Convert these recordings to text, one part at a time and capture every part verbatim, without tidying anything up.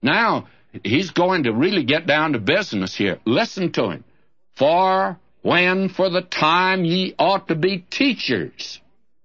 Now, he's going to really get down to business here. Listen to him. For when for the time ye ought to be teachers,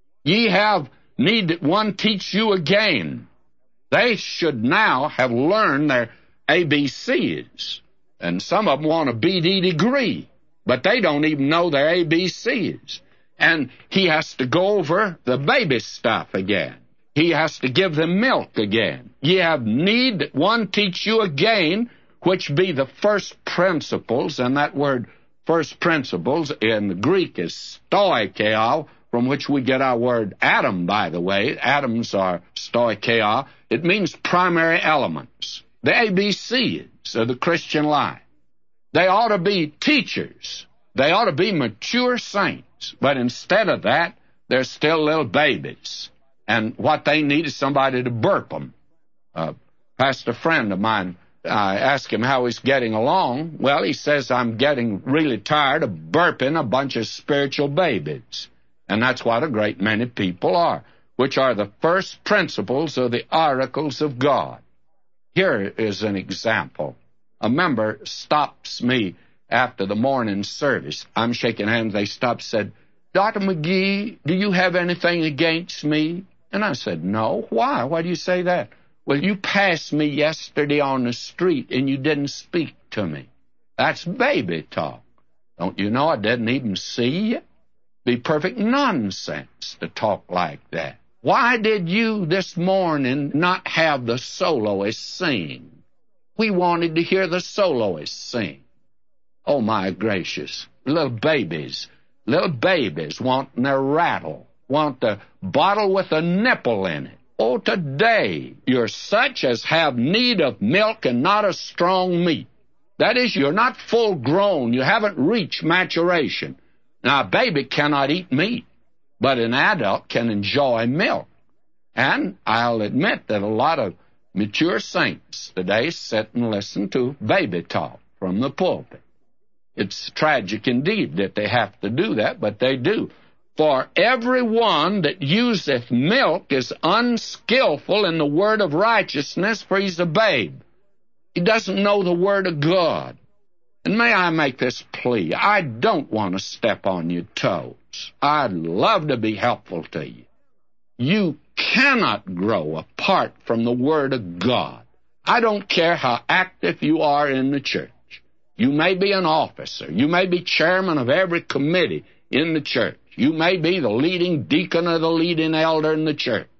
ye have need that one teach you again. They should now have learned their A B Cs. And some of them want a B D degree, but they don't even know their A B Cs. And he has to go over the baby stuff again. He has to give them milk again. Ye have need that one teach you again, which be the first principles, and that word first principles in the Greek is stoikeo, from which we get our word atom, by the way. Atoms are stoikeo. It means primary elements, the A B Cs of the Christian life. They ought to be teachers. They ought to be mature saints. But instead of that, they're still little babies. And what they need is somebody to burp them. Uh, pastor friend of mine, I asked him how he's getting along. Well, he says, I'm getting really tired of burping a bunch of spiritual babies. And that's what a great many people are, which are the first principles of the oracles of God. Here is an example. A member stops me after the morning service. I'm shaking hands. They stopped, said, Doctor McGee, do you have anything against me? And I said, no. Why? Why do you say that? Well, you passed me yesterday on the street and you didn't speak to me. That's baby talk. Don't you know I didn't even see you? Be perfect nonsense to talk like that. Why did you this morning not have the soloist sing? We wanted to hear the soloist sing. Oh, my gracious. Little babies, little babies wanting their rattle, want the bottle with a nipple in it. Oh, today you're such as have need of milk and not of strong meat. That is, you're not full grown. You haven't reached maturation. Now, a baby cannot eat meat, but an adult can enjoy milk. And I'll admit that a lot of mature saints today sit and listen to baby talk from the pulpit. It's tragic indeed that they have to do that, but they do. For every one that useth milk is unskillful in the word of righteousness, for he's a babe. He doesn't know the word of God. And may I make this plea? I don't want to step on your toes. I'd love to be helpful to you. You cannot grow apart from the Word of God. I don't care how active you are in the church. You may be an officer. You may be chairman of every committee in the church. You may be the leading deacon or the leading elder in the church.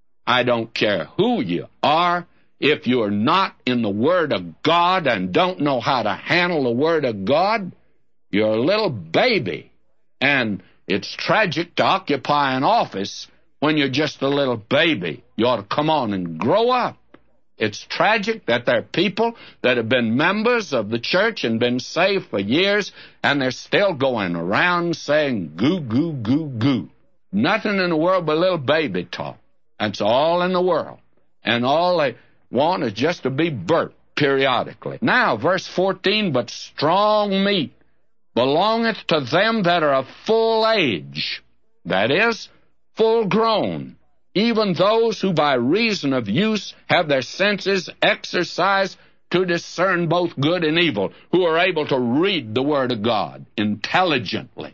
I don't care who you are. If you're not in the Word of God and don't know how to handle the Word of God, you're a little baby. And it's tragic to occupy an office when you're just a little baby. You ought to come on and grow up. It's tragic that there are people that have been members of the church and been saved for years, and they're still going around saying goo, goo, goo, goo. Nothing in the world but little baby talk. That's all in the world. And all they want is just to be burped periodically. Now, verse fourteen, but strong meat belongeth to them that are of full age, that is, full grown, even those who by reason of use have their senses exercised to discern both good and evil, who are able to read the Word of God intelligently.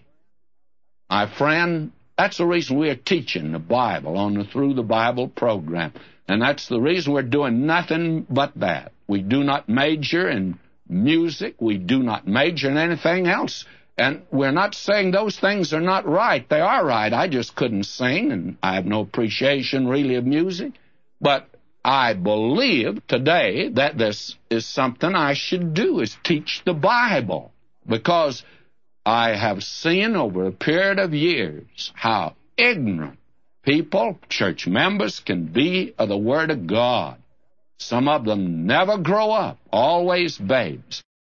My friend, that's the reason we are teaching the Bible on the Through the Bible program. And that's the reason we're doing nothing but that. We do not major in music. We do not major in anything else. And we're not saying those things are not right. They are right. I just couldn't sing, and I have no appreciation really of music. But I believe today that this is something I should do, is teach the Bible. Because I have seen over a period of years how ignorant people, church members, can be of the Word of God. Some of them never grow up, always babes.